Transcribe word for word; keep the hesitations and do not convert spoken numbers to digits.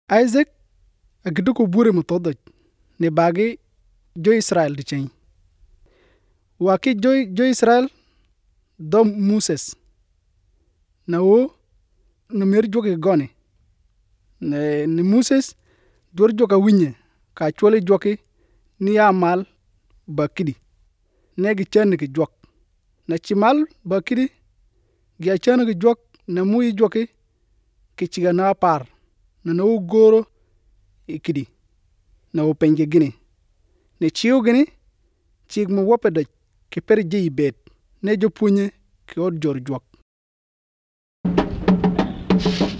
Isaac agidi ko bure mutodoj ne bagi jo Israel di chen. Waki jo jo Israel do Moses na wo no mer joge gone ne ni Moses dor joka winye ka chole joki ni amal bakidi ne gi chen ki jok na chimal bakidi gi chen ki jok na mu yi joki ki chiga na par na no goro ikidi na wo penje gini ne chiu gini chig mo wope doj ki per ji bet ne jo punye ki od jor jok.